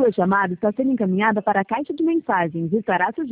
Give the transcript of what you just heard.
Sua chamada está sendo encaminhada para a caixa de mensagens e estará sujeita